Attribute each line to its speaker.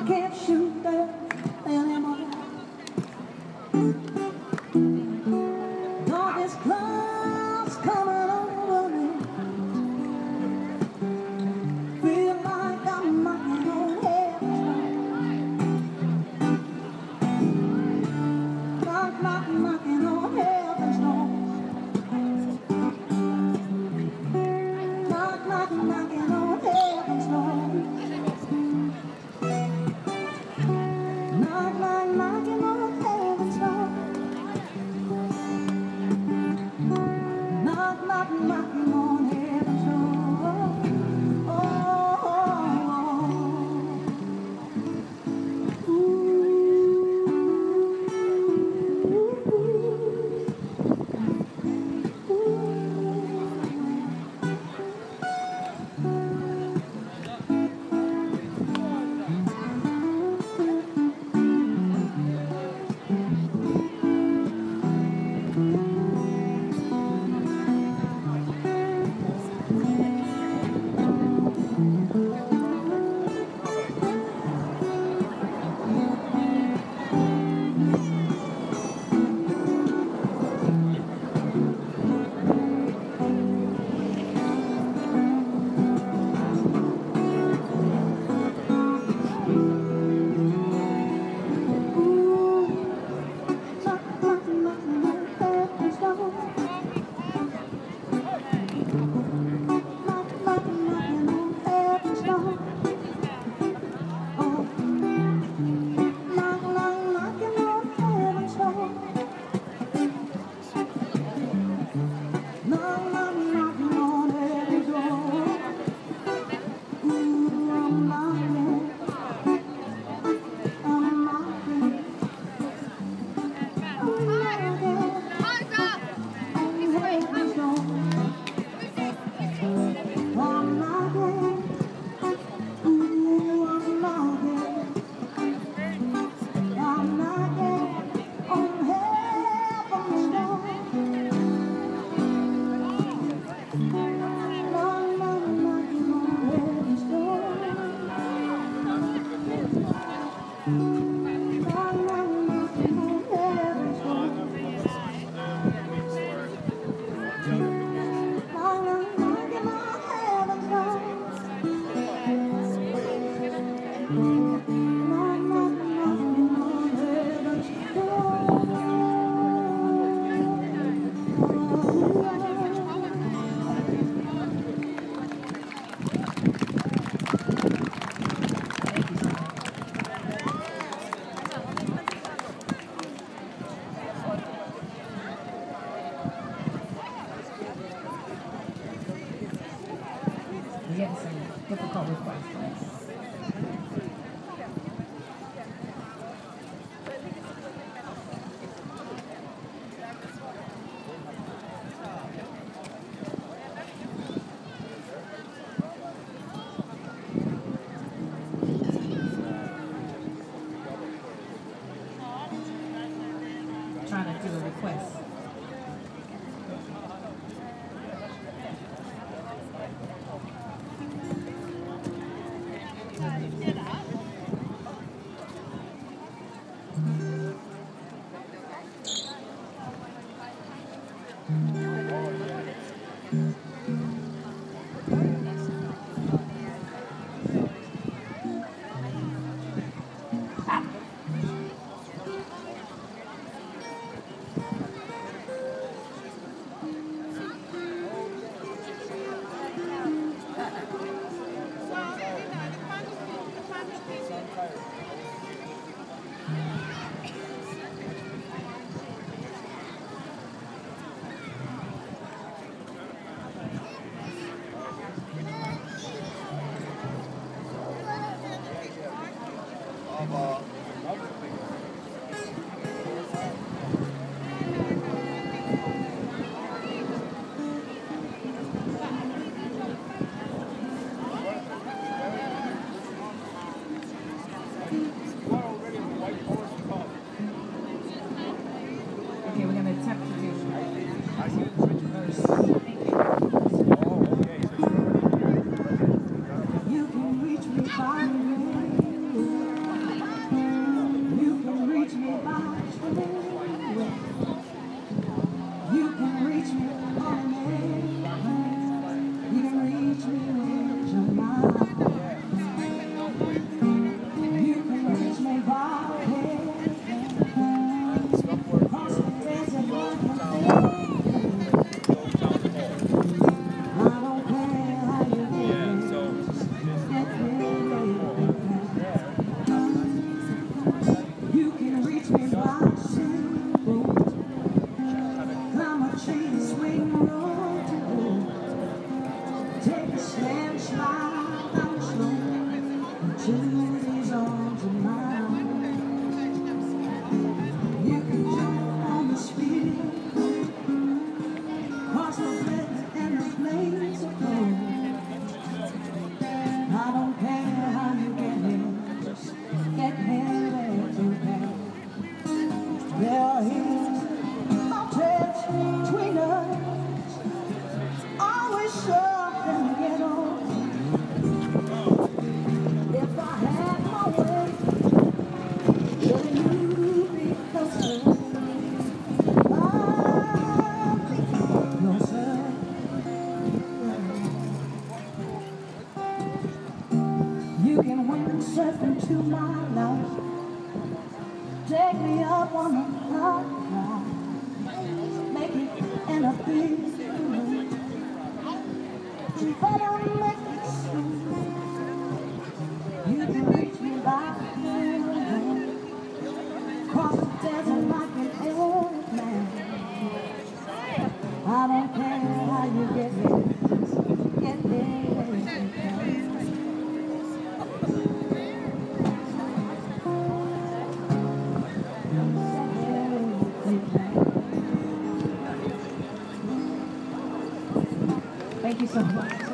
Speaker 1: can't shoot them anymore. Darkest clouds coming over me. Feel like I'm knocking on heaven's door. Knocking on heaven's door. Knocking on heaven's door. Knocking on heaven's door. Knocking on heaven's door. Oh, ooh,
Speaker 2: We're getting some difficult requests. Trying to do a request. Okay, we're going to attempt to do verse.
Speaker 1: you can reach me by name. to these arms of mine. You can jump on the speed, cross the bridge and the flames of gold. I don't care how you get here, just get here where you can. There are hills, mountains between us, always something to get on. If I had my way, shouldn't you be closer? I'll be closer. You can windsurf into my life, take me up on the cloud ride, make it in a big room, but I'll make it soon. You can reach me by the road, cross the desert like an old man. I don't care how you get here, just get there where you can. Thank you so much.